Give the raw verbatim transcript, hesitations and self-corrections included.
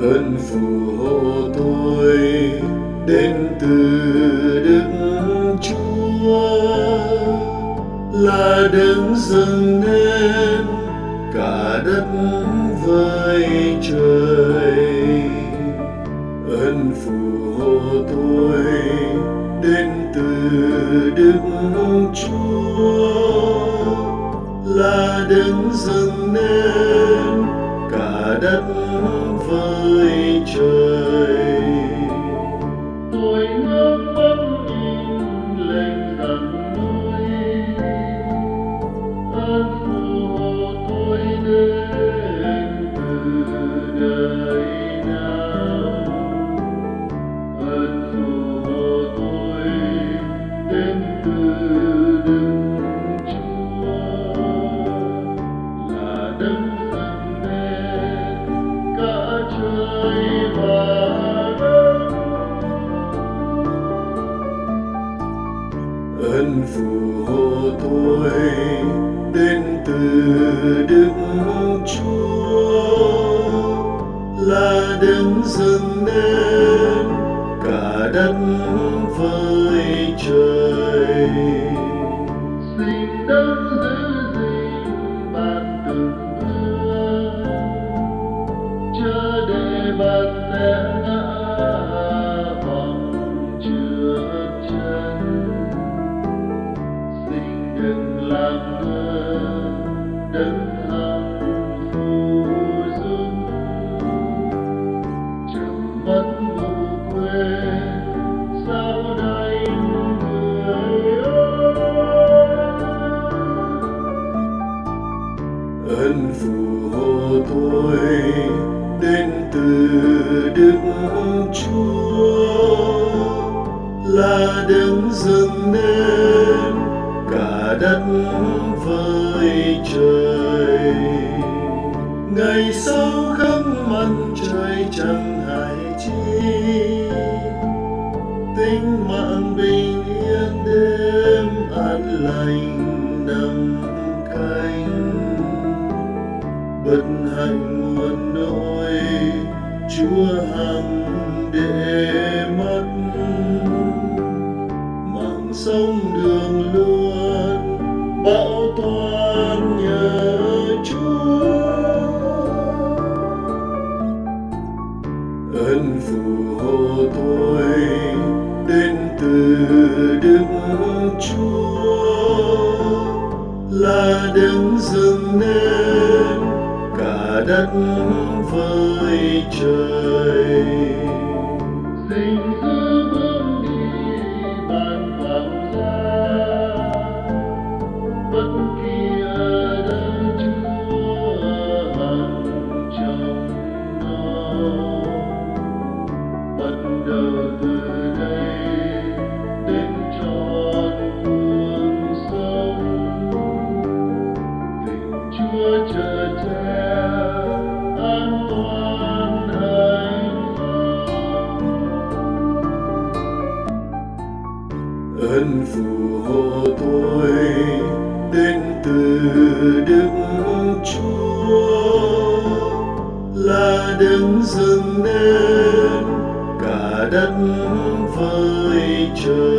Ơn phù hộ tôi đến từ Đức Chúa, là đấng dâng nên cả đất với trời. Ơn phù hộ tôi đến từ Đức Chúa, là đấng dâng nên cả đất với trời. Tôi ngước mắt nhìn lên dặn núi, ơn phù hộ tôi đến từ đời nào. Ơn phù hộ tôi đến từ Đức Chúa, là đấng dâng nên cả trời và đất. Ơn phù hộ tôi đến từ Đức Chúa, là đấng dâng nên cả đất với trời. Xin đấng giữ gìn ban từng ơn, chớ để bạn té ngã vòng trượt chân. Xin đừng làm ngơ đấng hằng phù dung, trong mắt ngủ quên sao đánh người ơi. Ơn phù hộ tôi đến từ Đức Chúa, là đấng dâng nên cả đất với trời. Ngày sau khắp mặt trời chẳng hại chi, tính mạng bình yên đêm an lành nằm canh. Bất hạnh muôn nỗi Chúa hằng để mất, mạng sống đường luôn bảo toàn nhờ Chúa. Ơn phù hộ tôi đến từ Đức Chúa, là đấng dâng nên cả đất với trời. Xin giữ bước đi bạn vào ra, bất kỳ ở đâu Chúa hằng trong đó. Bắt đầu từ đây đến trọn cuộc sống, tình Chúa chở che an toàn hạnh phúc. Ơn phù hộ tôi đến từ Đức Chúa, là đấng dâng nên cả đất với trời.